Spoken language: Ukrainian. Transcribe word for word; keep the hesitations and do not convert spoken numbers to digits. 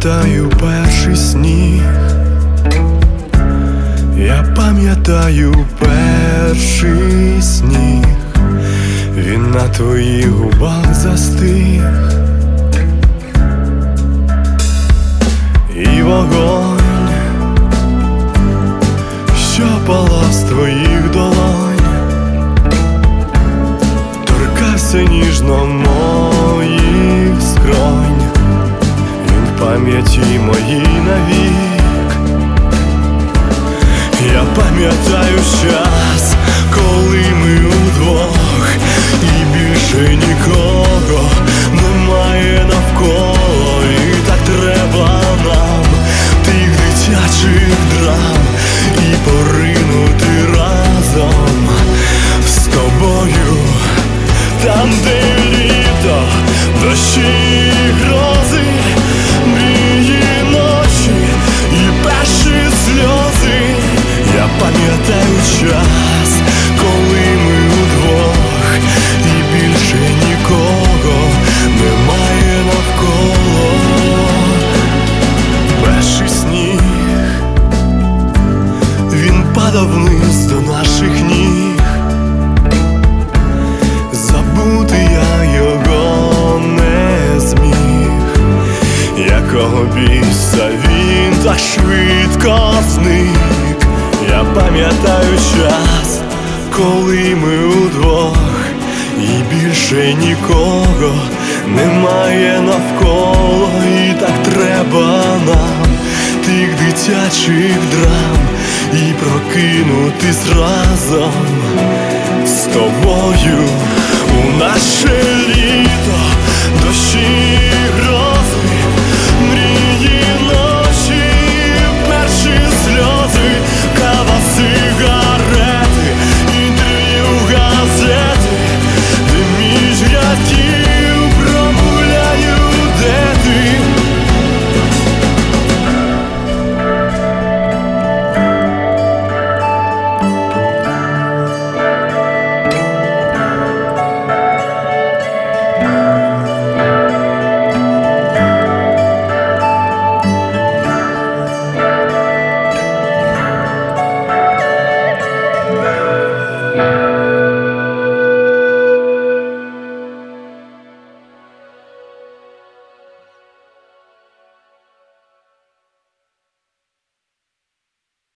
пам'ятаю перший сніг, я пам'ятаю перший сніг, він на твоїх губах застиг, і вогонь, що палав з твоїх долонь, торкався ніжно моїх скронь, він в пам'яті моїй навік. Я пам'ятаю час, коли ми удвох, і більше нікого немає навколо, і так треба нам тих дитячих драм, і поринути разом з тобою там, де літо, дощі і грози, мрії ночі і перші сльози. Я пам'ятаю час, коли ми удвох, і більше нікого немає навколо. Перший сніг, він падав вниз до наших ніг, забути я його не зміг. Якого біса він так швидко зник. Я пам'ятаю час, коли ми удвох, і більше нікого немає навколо, і так треба нам тих дитячих драм, і прокинутись разом з тобою у наше літо.